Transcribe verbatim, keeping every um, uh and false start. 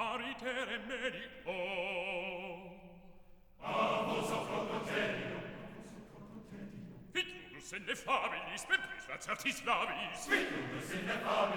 Paritere medico. Avos ocropotenium. Vitrus in nefabilis, membris lacertis labis. Vitrus in nefabilis.